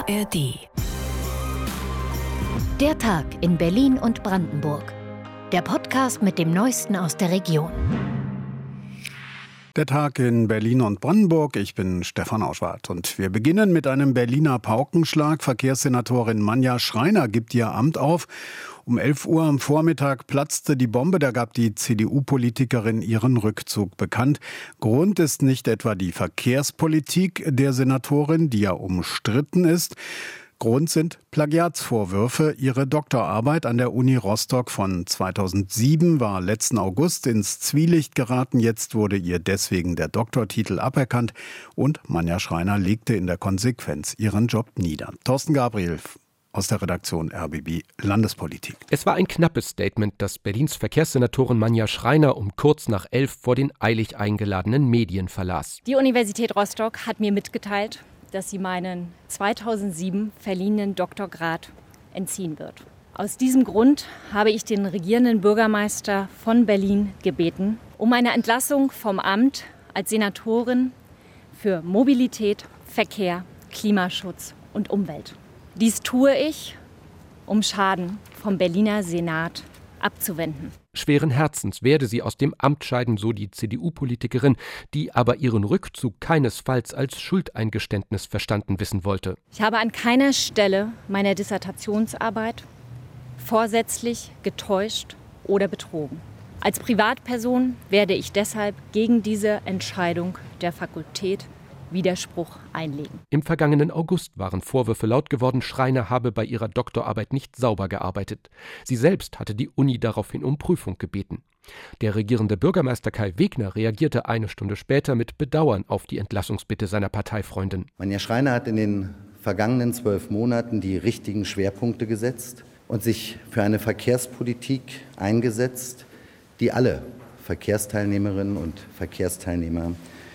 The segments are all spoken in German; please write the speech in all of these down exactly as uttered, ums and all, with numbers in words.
A R D. Der Tag in Berlin und Brandenburg. Der Podcast mit dem Neuesten aus der Region. Der Tag in Berlin und Brandenburg. Ich bin Stefan Auschwart und wir beginnen mit einem Berliner Paukenschlag. Verkehrssenatorin Manja Schreiner gibt ihr Amt auf. Um elf Uhr am Vormittag platzte die Bombe. Da gab die C D U-Politikerin ihren Rückzug bekannt. Grund ist nicht etwa die Verkehrspolitik der Senatorin, die ja umstritten ist. Grund sind Plagiatsvorwürfe. Ihre Doktorarbeit an der Uni Rostock von zweitausendsieben war letzten August ins Zwielicht geraten. Jetzt wurde ihr deswegen der Doktortitel aberkannt und Manja Schreiner legte in der Konsequenz ihren Job nieder. Thorsten Gabriel aus der Redaktion R B B Landespolitik. Es war ein knappes Statement, das Berlins Verkehrssenatorin Manja Schreiner um kurz nach elf vor den eilig eingeladenen Medien verlas. Die Universität Rostock hat mir mitgeteilt, dass sie meinen zweitausendsieben verliehenen Doktorgrad entziehen wird. Aus diesem Grund habe ich den regierenden Bürgermeister von Berlin gebeten, um eine Entlassung vom Amt als Senatorin für Mobilität, Verkehr, Klimaschutz und Umwelt. Dies tue ich, um Schaden vom Berliner Senat abzuwenden. Schweren Herzens werde sie aus dem Amt scheiden, so die C D U-Politikerin, die aber ihren Rückzug keinesfalls als Schuldeingeständnis verstanden wissen wollte. Ich habe an keiner Stelle meiner Dissertationsarbeit vorsätzlich getäuscht oder betrogen. Als Privatperson werde ich deshalb gegen diese Entscheidung der Fakultät Widerspruch einlegen. Im vergangenen August waren Vorwürfe laut geworden, Schreiner habe bei ihrer Doktorarbeit nicht sauber gearbeitet. Sie selbst hatte die Uni daraufhin um Prüfung gebeten. Der regierende Bürgermeister Kai Wegner reagierte eine Stunde später mit Bedauern auf die Entlassungsbitte seiner Parteifreundin. Manja Schreiner hat in den vergangenen zwölf Monaten die richtigen Schwerpunkte gesetzt und sich für eine Verkehrspolitik eingesetzt, die alle Verkehrsteilnehmerinnen und Verkehrsteilnehmer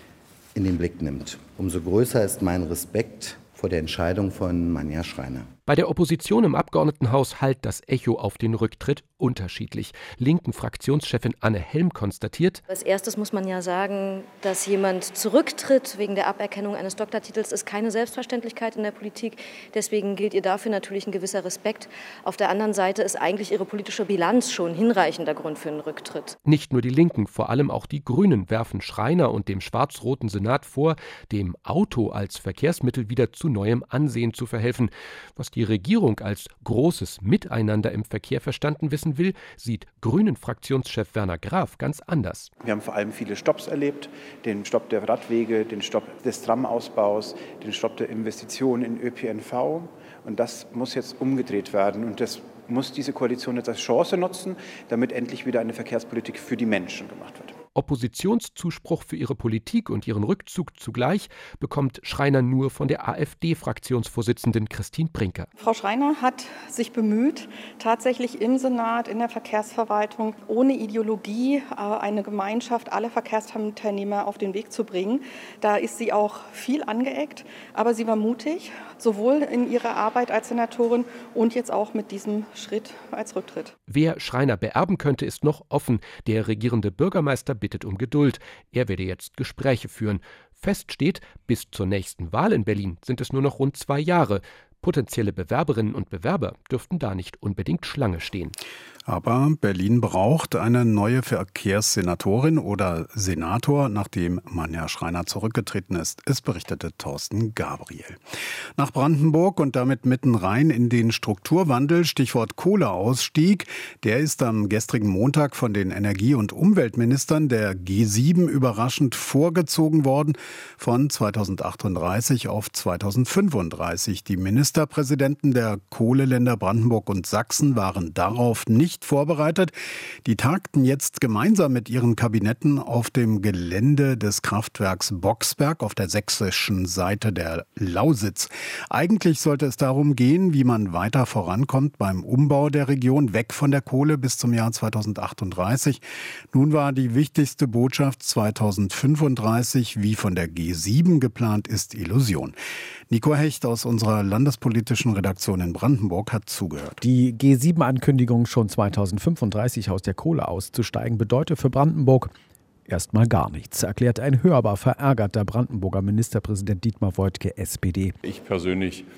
in den Blick nimmt. Umso größer ist mein Respekt vor der Entscheidung von Manja Schreiner. Bei der Opposition im Abgeordnetenhaus hallt das Echo auf den Rücktritt unterschiedlich. Linken Fraktionschefin Anne Helm konstatiert: Als erstes muss man ja sagen, dass jemand zurücktritt wegen der Aberkennung eines Doktortitels, ist keine Selbstverständlichkeit in der Politik. Deswegen gilt ihr dafür natürlich ein gewisser Respekt. Auf der anderen Seite ist eigentlich ihre politische Bilanz schon hinreichender Grund für einen Rücktritt. Nicht nur die Linken, vor allem auch die Grünen werfen Schreiner und dem schwarz-roten Senat vor, dem Auto als Verkehrsmittel wieder zu neuem Ansehen zu verhelfen. Was die Regierung als großes Miteinander im Verkehr verstanden wissen will, sieht Grünen-Fraktionschef Werner Graf ganz anders. Wir haben vor allem viele Stopps erlebt, den Stopp der Radwege, den Stopp des Tramausbaus, den Stopp der Investitionen in Ö P N V. Und das muss jetzt umgedreht werden und das muss diese Koalition jetzt als Chance nutzen, damit endlich wieder eine Verkehrspolitik für die Menschen gemacht wird. Oppositionszuspruch für ihre Politik und ihren Rückzug zugleich bekommt Schreiner nur von der AfD-Fraktionsvorsitzenden Christine Brinker. Frau Schreiner hat sich bemüht, tatsächlich im Senat, in der Verkehrsverwaltung ohne Ideologie eine Gemeinschaft aller Verkehrsteilnehmer auf den Weg zu bringen. Da ist sie auch viel angeeckt, aber sie war mutig, sowohl in ihrer Arbeit als Senatorin und jetzt auch mit diesem Schritt als Rücktritt. Wer Schreiner beerben könnte, ist noch offen. Der regierende Bürgermeister bittet um Geduld. Er werde jetzt Gespräche führen. Fest steht, bis zur nächsten Wahl in Berlin sind es nur noch rund zwei Jahre. Potenzielle Bewerberinnen und Bewerber dürften da nicht unbedingt Schlange stehen. Aber Berlin braucht eine neue Verkehrssenatorin oder Senator, nachdem Manja Schreiner zurückgetreten ist. Es berichtete Thorsten Gabriel. Nach Brandenburg und damit mitten rein in den Strukturwandel, Stichwort Kohleausstieg. Der ist am gestrigen Montag von den Energie- und Umweltministern der G sieben überraschend vorgezogen worden, von zweitausendachtunddreißig auf zweitausendfünfunddreißig. Die Ministerpräsidenten der Kohleländer Brandenburg und Sachsen waren darauf nicht vorbereitet. Die tagten jetzt gemeinsam mit ihren Kabinetten auf dem Gelände des Kraftwerks Boxberg auf der sächsischen Seite der Lausitz. Eigentlich sollte es darum gehen, wie man weiter vorankommt beim Umbau der Region weg von der Kohle bis zum Jahr zweitausendachtunddreißig. Nun war die wichtigste Botschaft zweitausendfünfunddreißig, wie von der G sieben geplant ist, Illusion. Nico Hecht aus unserer landespolitischen Redaktion in Brandenburg hat zugehört. Die G sieben Ankündigung, schon zweitausendfünfunddreißig aus der Kohle auszusteigen, bedeutet für Brandenburg erstmal gar nichts, erklärt ein hörbar verärgerter Brandenburger Ministerpräsident Dietmar Woidke, S P D. Ich persönlich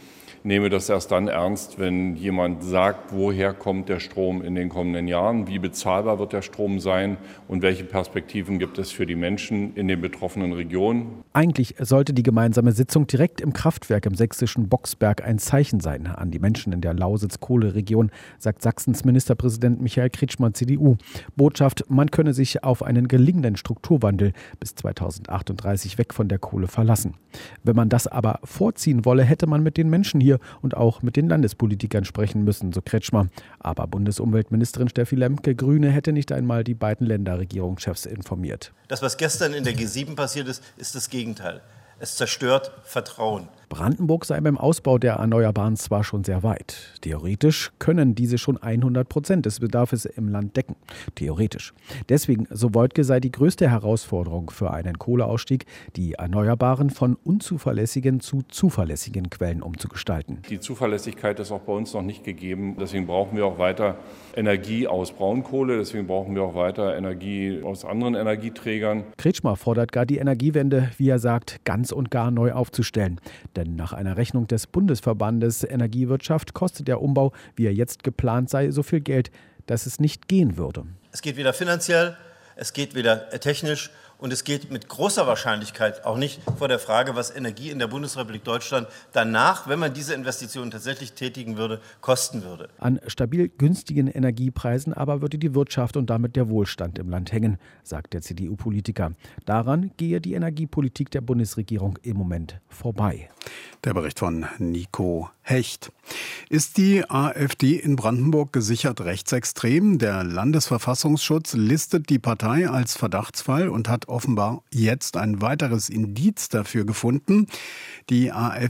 nehme das erst dann ernst, wenn jemand sagt, woher kommt der Strom in den kommenden Jahren, wie bezahlbar wird der Strom sein und welche Perspektiven gibt es für die Menschen in den betroffenen Regionen. Eigentlich sollte die gemeinsame Sitzung direkt im Kraftwerk im sächsischen Boxberg ein Zeichen sein an die Menschen in der Lausitz-Kohleregion, sagt Sachsens Ministerpräsident Michael Kretschmer, C D U. Botschaft, man könne sich auf einen gelingenden Strukturwandel bis zweitausendachtunddreißig weg von der Kohle verlassen. Wenn man das aber vorziehen wolle, hätte man mit den Menschen hier und auch mit den Landespolitikern sprechen müssen, so Kretschmer. Aber Bundesumweltministerin Steffi Lemke, Grüne, hätte nicht einmal die beiden Länderregierungschefs informiert. Das, was gestern in der G sieben passiert ist, ist das Gegenteil. Es zerstört Vertrauen. Brandenburg sei beim Ausbau der Erneuerbaren zwar schon sehr weit. Theoretisch können diese schon hundert Prozent des Bedarfs im Land decken. Theoretisch. Deswegen, so Woidke, sei die größte Herausforderung für einen Kohleausstieg, die Erneuerbaren von unzuverlässigen zu zuverlässigen Quellen umzugestalten. Die Zuverlässigkeit ist auch bei uns noch nicht gegeben. Deswegen brauchen wir auch weiter Energie aus Braunkohle. Deswegen brauchen wir auch weiter Energie aus anderen Energieträgern. Kretschmer fordert gar die Energiewende, wie er sagt, ganz und gar neu aufzustellen. Denn nach einer Rechnung des Bundesverbandes Energiewirtschaft kostet der Umbau, wie er jetzt geplant sei, so viel Geld, dass es nicht gehen würde. Es geht weder finanziell, es geht weder technisch und es geht mit großer Wahrscheinlichkeit auch nicht vor der Frage, was Energie in der Bundesrepublik Deutschland danach, wenn man diese Investitionen tatsächlich tätigen würde, kosten würde. An stabil günstigen Energiepreisen aber würde die Wirtschaft und damit der Wohlstand im Land hängen, sagt der C D U-Politiker. Daran gehe die Energiepolitik der Bundesregierung im Moment vorbei. Der Bericht von Nico Hecht. Ist die AfD in Brandenburg gesichert rechtsextrem? Der Landesverfassungsschutz listet die Partei als Verdachtsfall und hat offenbar jetzt ein weiteres Indiz dafür gefunden. Die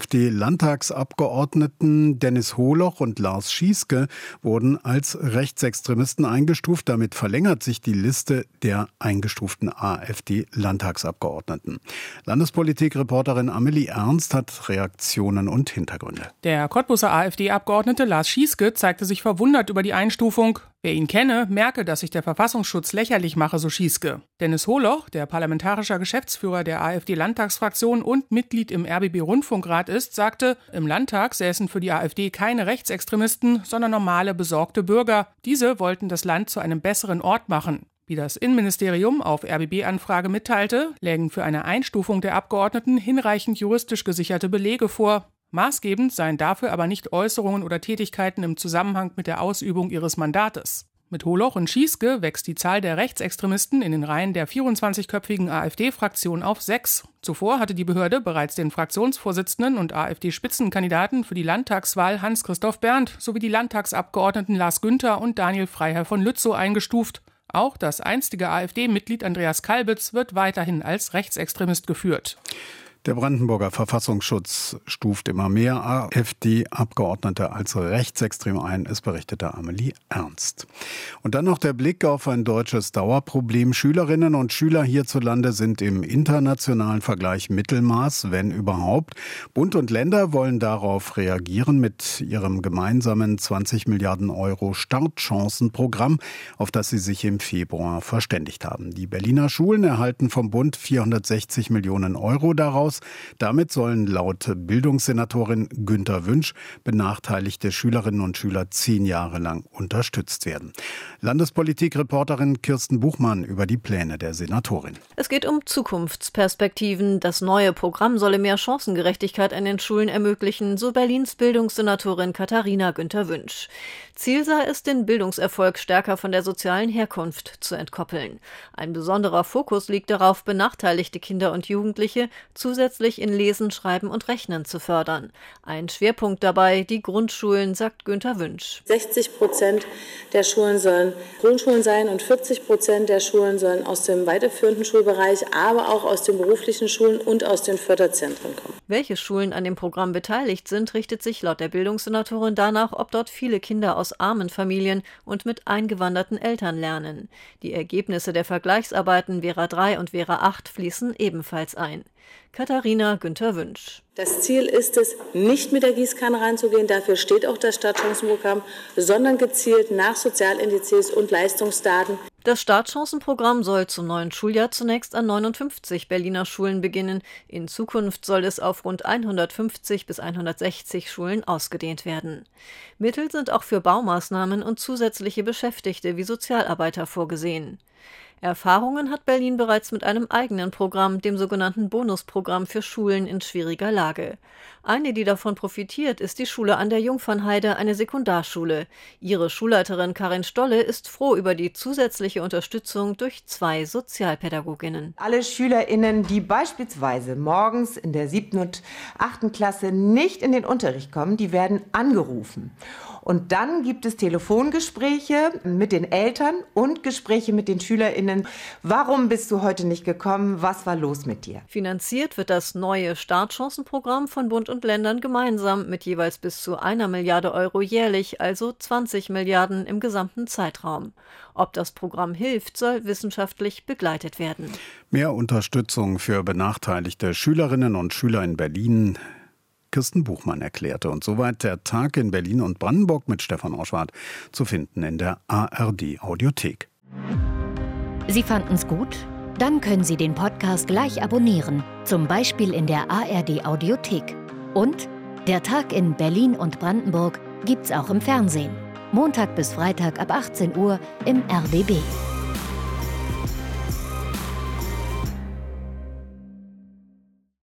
AfD-Landtagsabgeordneten Dennis Holoch und Lars Schieske wurden als Rechtsextremisten eingestuft. Damit verlängert sich die Liste der eingestuften AfD-Landtagsabgeordneten. Landespolitik-Reporterin Amelie Ernst hat Reaktionen und Hintergründe. Der Cottbuser AfD-Abgeordnete Lars Schieske zeigte sich verwundert über die Einstufung. Wer ihn kenne, merke, dass sich der Verfassungsschutz lächerlich mache, so Schieske. Dennis Holoch, der parlamentarischer Geschäftsführer der AfD-Landtagsfraktion und Mitglied im R B B-Rundfunkrat ist, sagte, im Landtag säßen für die AfD keine Rechtsextremisten, sondern normale, besorgte Bürger. Diese wollten das Land zu einem besseren Ort machen. Wie das Innenministerium auf R B B-Anfrage mitteilte, lägen für eine Einstufung der Abgeordneten hinreichend juristisch gesicherte Belege vor. Maßgebend seien dafür aber nicht Äußerungen oder Tätigkeiten im Zusammenhang mit der Ausübung ihres Mandates. Mit Holoch und Schieske wächst die Zahl der Rechtsextremisten in den Reihen der vierundzwanzigköpfigen AfD-Fraktion auf sechs. Zuvor hatte die Behörde bereits den Fraktionsvorsitzenden und AfD-Spitzenkandidaten für die Landtagswahl Hans-Christoph Berndt sowie die Landtagsabgeordneten Lars Günther und Daniel Freiherr von Lützow eingestuft. Auch das einstige AfD-Mitglied Andreas Kalbitz wird weiterhin als Rechtsextremist geführt. Der Brandenburger Verfassungsschutz stuft immer mehr AfD-Abgeordnete als rechtsextrem ein, es berichtete Amelie Ernst. Und dann noch der Blick auf ein deutsches Dauerproblem. Schülerinnen und Schüler hierzulande sind im internationalen Vergleich Mittelmaß, wenn überhaupt. Bund und Länder wollen darauf reagieren mit ihrem gemeinsamen zwanzig Milliarden Euro Startchancenprogramm, auf das sie sich im Februar verständigt haben. Die Berliner Schulen erhalten vom Bund vierhundertsechzig Millionen Euro daraus. Damit sollen laut Bildungssenatorin Günther Wünsch benachteiligte Schülerinnen und Schüler zehn Jahre lang unterstützt werden. Landespolitik-Reporterin Kirsten Buchmann über die Pläne der Senatorin. Es geht um Zukunftsperspektiven. Das neue Programm solle mehr Chancengerechtigkeit an den Schulen ermöglichen, so Berlins Bildungssenatorin Katharina Günther Wünsch. Ziel sei es, den Bildungserfolg stärker von der sozialen Herkunft zu entkoppeln. Ein besonderer Fokus liegt darauf, benachteiligte Kinder und Jugendliche zusätzlich in Lesen, Schreiben und Rechnen zu fördern. Ein Schwerpunkt dabei die Grundschulen, sagt Günther Wünsch. sechzig Prozent der Schulen sollen Grundschulen sein und vierzig Prozent der Schulen sollen aus dem weiterführenden Schulbereich, aber auch aus den beruflichen Schulen und aus den Förderzentren kommen. Welche Schulen an dem Programm beteiligt sind, richtet sich laut der Bildungssenatorin danach, ob dort viele Kinder aus armen Familien und mit eingewanderten Eltern lernen. Die Ergebnisse der Vergleichsarbeiten Vera drei und Vera acht fließen ebenfalls ein. Katharina Günther Wünsch. Das Ziel ist es, nicht mit der Gießkanne reinzugehen, dafür steht auch das Startchancenprogramm, sondern gezielt nach Sozialindizes und Leistungsdaten. Das Startchancenprogramm soll zum neuen Schuljahr zunächst an neunundfünfzig Berliner Schulen beginnen. In Zukunft soll es auf rund hundertfünfzig bis hundertsechzig Schulen ausgedehnt werden. Mittel sind auch für Baumaßnahmen und zusätzliche Beschäftigte wie Sozialarbeiter vorgesehen. Erfahrungen hat Berlin bereits mit einem eigenen Programm, dem sogenannten Bonusprogramm für Schulen in schwieriger Lage. Eine, die davon profitiert, ist die Schule an der Jungfernheide, eine Sekundarschule. Ihre Schulleiterin Karin Stolle ist froh über die zusätzliche Unterstützung durch zwei Sozialpädagoginnen. Alle SchülerInnen, die beispielsweise morgens in der siebten und achten Klasse nicht in den Unterricht kommen, die werden angerufen. Und dann gibt es Telefongespräche mit den Eltern und Gespräche mit den SchülerInnen. Warum bist du heute nicht gekommen? Was war los mit dir? Finanziert wird das neue Startchancenprogramm von Bund und Ländern gemeinsam mit jeweils bis zu einer Milliarde Euro jährlich, also zwanzig Milliarden im gesamten Zeitraum. Ob das Programm hilft, soll wissenschaftlich begleitet werden. Mehr Unterstützung für benachteiligte Schülerinnen und Schüler in Berlin. Kirsten Buchmann erklärte. Und soweit der Tag in Berlin und Brandenburg mit Stefan Oschwart, zu finden in der A R D-Audiothek. Sie fanden's gut? Dann können Sie den Podcast gleich abonnieren, zum Beispiel in der A R D-Audiothek. Und der Tag in Berlin und Brandenburg gibt's auch im Fernsehen. Montag bis Freitag ab achtzehn Uhr im R B B.